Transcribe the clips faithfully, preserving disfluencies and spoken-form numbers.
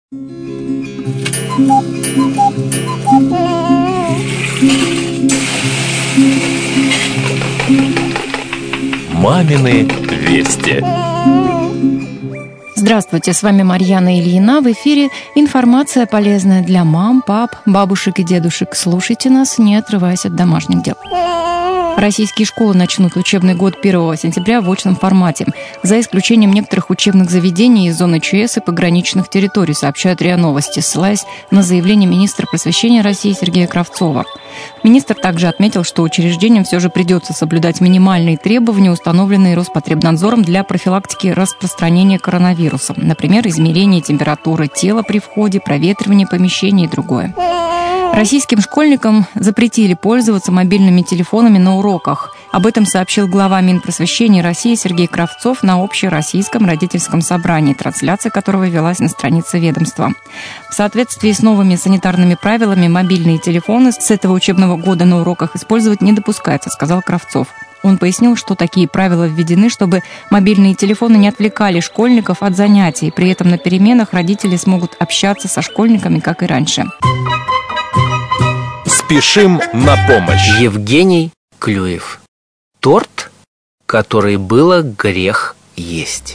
Мамины вести. Здравствуйте, с вами Марьяна Ильина. В эфире информация полезная для мам, пап, бабушек и дедушек. Слушайте нас, не отрываясь от домашних дел. Российские школы начнут учебный год первого сентября в очном формате, за исключением некоторых учебных заведений из зоны ЧС и пограничных территорий, сообщают РИА Новости, ссылаясь на заявление министра просвещения России Сергея Кравцова. Министр также отметил, что учреждениям все же придется соблюдать минимальные требования, установленные Роспотребнадзором для профилактики распространения коронавируса, например, измерение температуры тела при входе, проветривание помещений и другое. Российским школьникам запретили пользоваться мобильными телефонами на уроках. Об этом сообщил глава Минпросвещения России Сергей Кравцов на общероссийском родительском собрании, трансляция которого велась на странице ведомства. В соответствии с новыми санитарными правилами мобильные телефоны с этого учебного года на уроках использовать не допускается, сказал Кравцов. Он пояснил, что такие правила введены, чтобы мобильные телефоны не отвлекали школьников от занятий. При этом на переменах родители смогут общаться со школьниками, как и раньше. Спешим на помощь. Евгений Клюев. Торт, который было грех есть.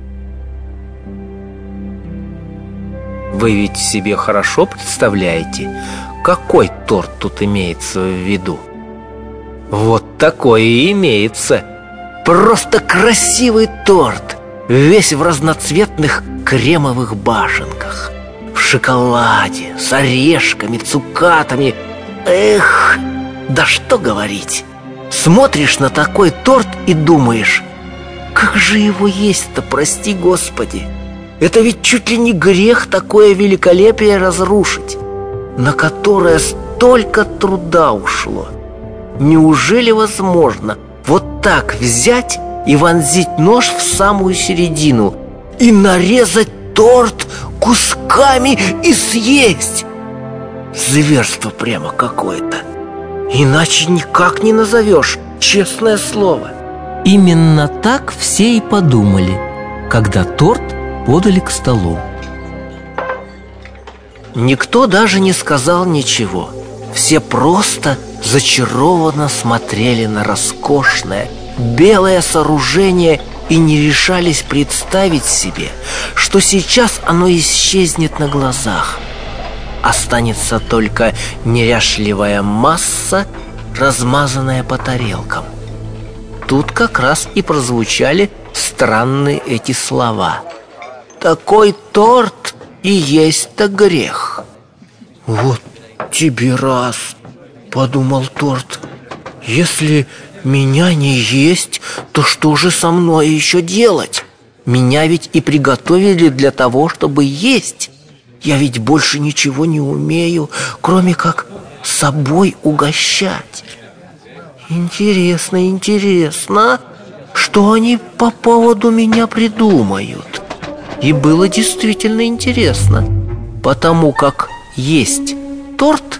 Вы ведь себе хорошо представляете, какой торт тут имеется в виду? Вот такой и имеется. Просто красивый торт, весь в разноцветных кремовых башенках, в шоколаде, с орешками, цукатами. Эх, да что говорить. Смотришь на такой торт и думаешь, как же его есть-то, прости Господи. Это ведь чуть ли не грех такое великолепие разрушить, на которое столько труда ушло. Неужели возможно вот так взять и вонзить нож в самую середину и нарезать торт кусками и съесть? Зверство прямо какое-то. Иначе никак не назовешь, честное слово. Именно так все и подумали, когда торт подали к столу. Никто даже не сказал ничего. Все просто зачарованно смотрели на роскошное белое сооружение и не решались представить себе, что сейчас оно исчезнет на глазах. Останется только неряшливая масса, размазанная по тарелкам. Тут как раз и прозвучали странные эти слова. Такой торт и есть-то грех. Вот тебе раз, подумал торт. Если меня не есть, то что же со мной еще делать? Меня ведь и приготовили для того, чтобы есть. Я ведь больше ничего не умею, кроме как собой угощать. Интересно, интересно, что они по поводу меня придумают. И было действительно интересно, потому как есть торт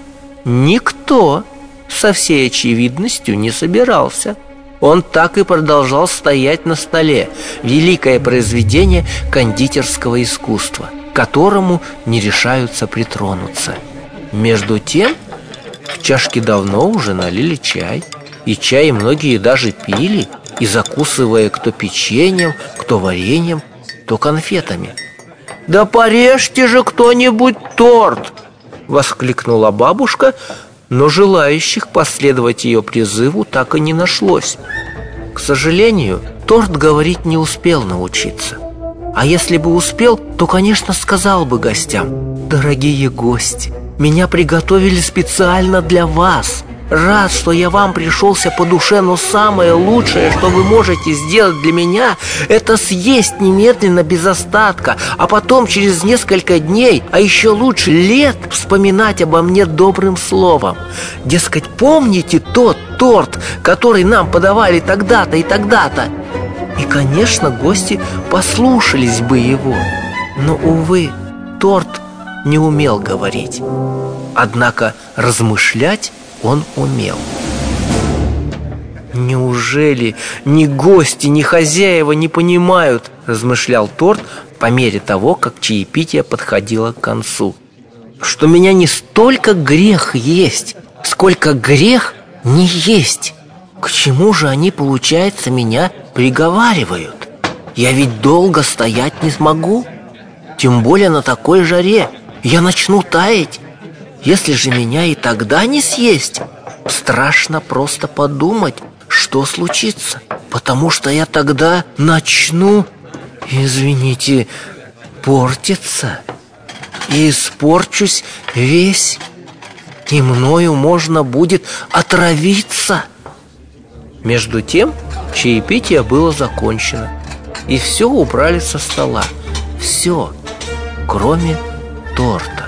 никто со всей очевидностью не собирался. Он так и продолжал стоять на столе, великое произведение кондитерского искусства, к которому не решаются притронуться. Между тем в чашке давно уже налили чай, и чай многие даже пили, и закусывая кто печеньем, кто вареньем, то конфетами. «Да порежьте же кто-нибудь торт!» — воскликнула бабушка, но желающих последовать ее призыву так и не нашлось. К сожалению, торт говорить не успел научиться. А если бы успел, то, конечно, сказал бы гостям: «Дорогие гости, меня приготовили специально для вас. Рад, что я вам пришелся по душе, но самое лучшее, что вы можете сделать для меня, это съесть немедленно без остатка, а потом через несколько дней, а еще лучше лет, вспоминать обо мне добрым словом. Дескать, помните тот торт, который нам подавали тогда-то и тогда-то?» И, конечно, гости послушались бы его. Но, увы, торт не умел говорить. Однако размышлять он умел. «Неужели ни гости, ни хозяева не понимают, — размышлял торт, — по мере того, как чаепитие подходило к концу, что меня не столько грех есть, сколько грех не есть. К чему же они, получается, меня приговаривают? Я ведь долго стоять не смогу, тем более на такой жаре. Я начну таять. Если же меня и тогда не съесть, страшно просто подумать, что случится, потому что я тогда начну, извините, портиться и испорчусь весь, и мною можно будет отравиться. Между тем чаепитие было закончено, и все убрали со стола. Все, кроме торта.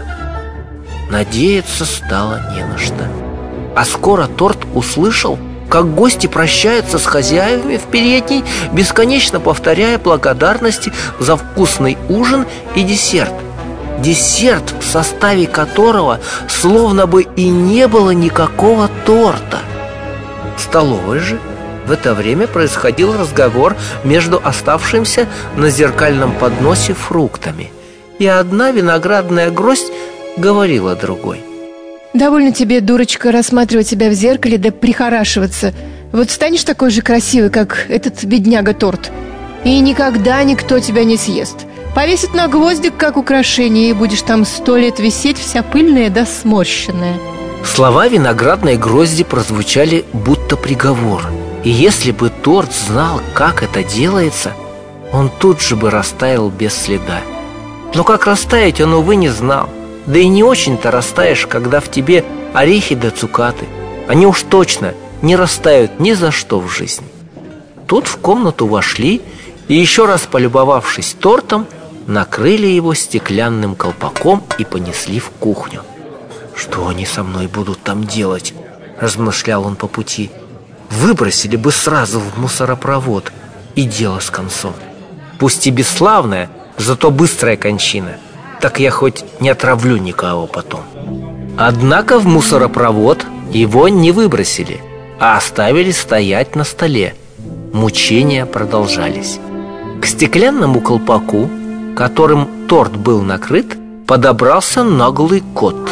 Надеяться стало не на что. А скоро торт услышал, как гости прощаются с хозяевами в передней, бесконечно повторяя благодарности за вкусный ужин и десерт. Десерт, в составе которого словно бы и не было никакого торта. В столовой же в это время происходил разговор между оставшимися на зеркальном подносе фруктами, и одна виноградная гроздь говорила другой: «Довольно тебе, дурочка, рассматривать себя в зеркале да прихорашиваться. Вот станешь такой же красивый, как этот бедняга-торт, и никогда никто тебя не съест. Повесит на гвоздик, как украшение, и будешь там сто лет висеть, вся пыльная да сморщенная». Слова виноградной грозди прозвучали будто приговор. И если бы торт знал, как это делается, он тут же бы растаял без следа. Но как растаять он, увы, не знал. Да и не очень-то растаешь, когда в тебе орехи да цукаты. Они уж точно не растают ни за что в жизни. Тут в комнату вошли и, еще раз полюбовавшись тортом, накрыли его стеклянным колпаком и понесли в кухню. «Что они со мной будут там делать?» – размышлял он по пути. «Выбросили бы сразу в мусоропровод, и дело с концом. Пусть и бесславная, зато быстрая кончина. Так я хоть не отравлю никого потом». Однако в мусоропровод его не выбросили, а оставили стоять на столе. Мучения продолжались. К стеклянному колпаку, которым торт был накрыт, подобрался наглый кот.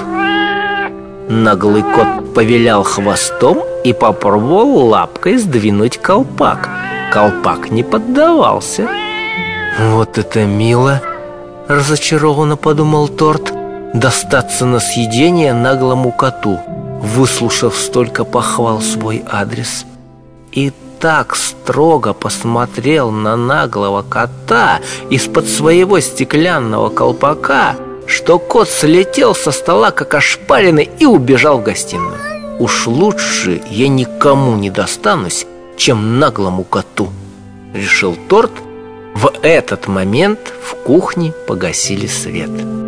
Наглый кот повилял хвостом и попробовал лапкой сдвинуть колпак. Колпак не поддавался. «Вот это мило!» — разочарованно подумал торт. «Достаться на съедение наглому коту, выслушав столько похвал в свой адрес». И так строго посмотрел на наглого кота из-под своего стеклянного колпака, что кот слетел со стола, как ошпаренный, и убежал в гостиную. «Уж лучше я никому не достанусь, чем наглому коту», — решил торт. В этот момент в кухне погасили свет.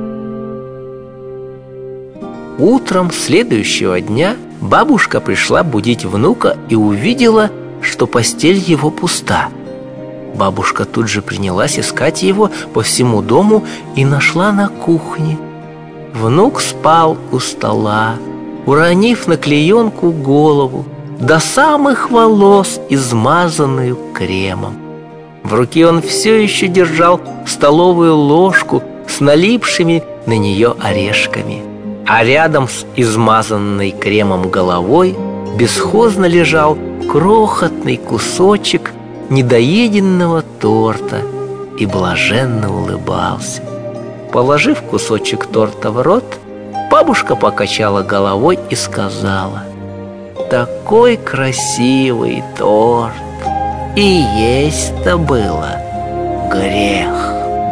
Утром следующего дня бабушка пришла будить внука и увидела, что постель его пуста. Бабушка тут же принялась искать его по всему дому и нашла на кухне. Внук спал у стола, уронив на клеенку голову, до самых волос измазанную кремом. В руке он все еще держал столовую ложку с налипшими на нее орешками, а рядом с измазанной кремом головой бесхозно лежал крохотный кусочек недоеденного торта и блаженно улыбался. Положив кусочек торта в рот, бабушка покачала головой и сказала: «Такой красивый торт, и есть-то было грех».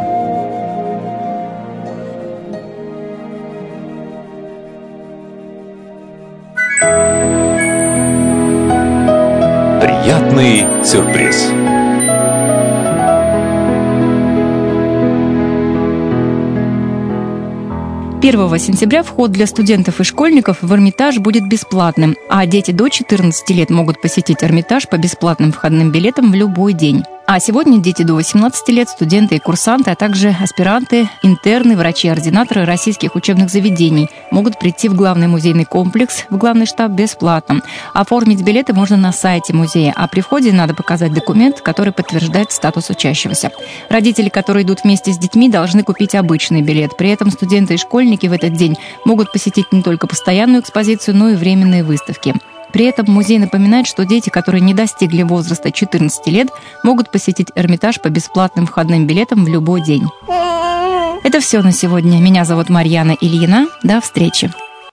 Приятный сюрприз. первого сентября вход для студентов и школьников в Эрмитаж будет бесплатным, а дети до четырнадцати лет могут посетить Эрмитаж по бесплатным входным билетам в любой день. А сегодня дети до восемнадцати лет, студенты и курсанты, а также аспиранты, интерны, врачи-ординаторы российских учебных заведений могут прийти в главный музейный комплекс, в главный штаб бесплатно. Оформить билеты можно на сайте музея, а при входе надо показать документ, который подтверждает статус учащегося. Родители, которые идут вместе с детьми, должны купить обычный билет. При этом студенты и школьники в этот день могут посетить не только постоянную экспозицию, но и временные выставки. При этом музей напоминает, что дети, которые не достигли возраста четырнадцати лет, могут посетить Эрмитаж по бесплатным входным билетам в любой день. Это все на сегодня. Меня зовут Марьяна Ильина. До встречи.